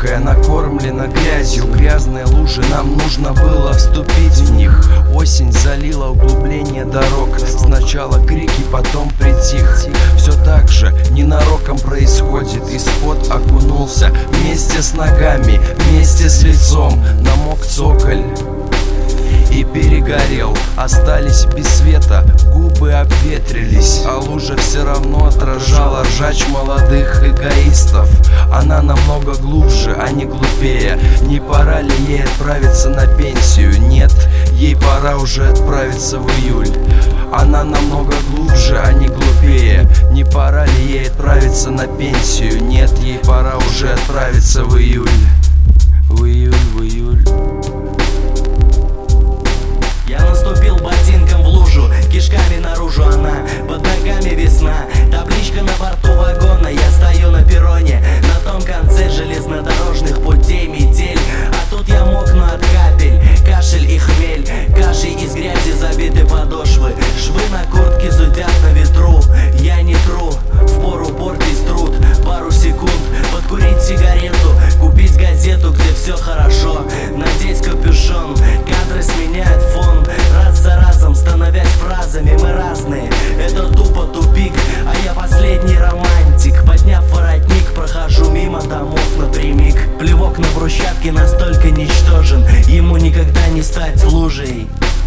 широкая накормлена грязью. Грязные лужи, нам нужно было вступить в них. Осень залила углубление дорог. Сначала крики, потом притих. Все так же ненароком происходит. И спот окунулся вместе с ногами, вместе с лицом. Намок цоколь и перегорел. Остались без света, губы обветрились, а лужа все равно отражала ржач молодых эгоистов. Она намного глубже, а не глупее. Не пора ли ей отправиться на пенсию? Нет, ей пора уже отправиться в июль. Она намного глубже, а не глупее. Не пора ли ей отправиться на пенсию? Нет, ей пора уже отправиться в июль. В июль, в июль. Я наступил ботинком в лужу, кишками наружу она, под ногами весна. Табличка на борту вагона, я стою на перроне. На том конце железнодорожных путей метель. А тут я мокну от капель, кашель и хмель. Кашей из грязи забиты подошвы. Швы на куртке зудят на ветру. Я не тру, впору портить труд. Пару секунд, подкурить сигарету, купить газету, где все хорошо. Надеть капюшон, кадры сменяют фон. Раз за разом становясь фразами, мы разные. Это тупо тупик, а я последний романтик. Подняв воротник, прохожу мимо домов напрямик. Плевок на брусчатке настолько ничтожен, ему никогда не стать лужей.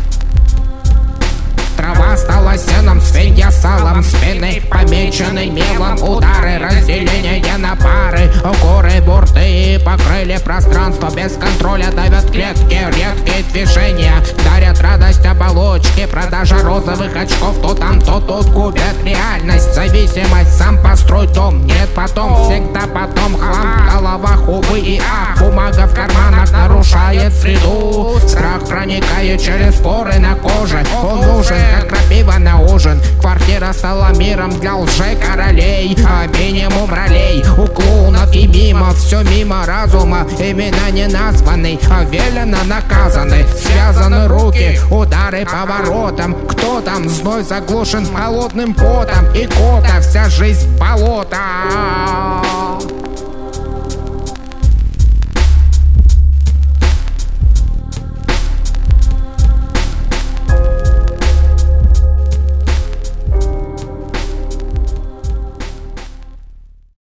Трава стала сеном, свинья салом, спины помечены мелом. Удары, разделения на пары, горы, бурты покрыли пространство. Без контроля давят клетки, редкие движения дарят радость оболочки. Продажа розовых очков то там, то тут губят реальность. Зависимость, сам построй дом, нет потом, всегда потом. Хлам в головах, увы и ах, бумага в карманах нарушает среду. Страх проникает через поры на коже, он нужен как крапива на ужин. Квартира стала миром для лже-королей, а минимум ролей у клоунов и мимов. Все мимо разума, имена не названы, а велено наказаны. Связаны руки, удары поворотом. Кто там? Зной заглушен холодным потом. И кота вся жизнь болота.